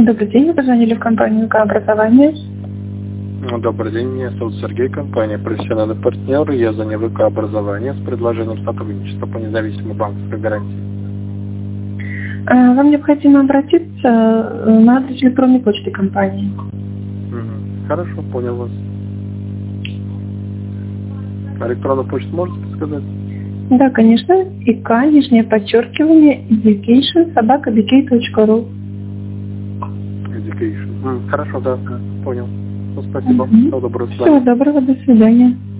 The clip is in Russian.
Добрый день, вы позвонили в компанию УК «Образование». Добрый день, меня зовут Сергей, компания «Профессиональный партнер». Я звоню в УК «Образование» с предложением сотрудничества по независимой банковской гарантии. Вам необходимо обратиться на адрес электронной почты компании. Хорошо, понял вас. А электронную почту можете подсказать? Да, конечно. ИК, _education@bk.ru. Education. Хорошо, да, понял. Ну, спасибо. Всего доброго. Всего доброго, до свидания.